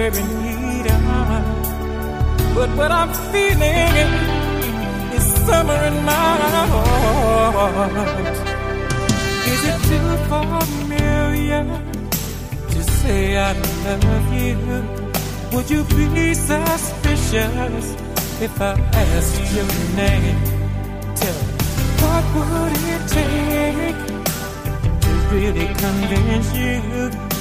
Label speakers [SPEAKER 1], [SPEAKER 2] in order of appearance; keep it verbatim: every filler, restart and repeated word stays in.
[SPEAKER 1] very need of. But what I'm feeling is summer in my heart. Is it too familiar to say I love you? Would you be suspicious if I asked your name? Tell me, what would it take to really convince you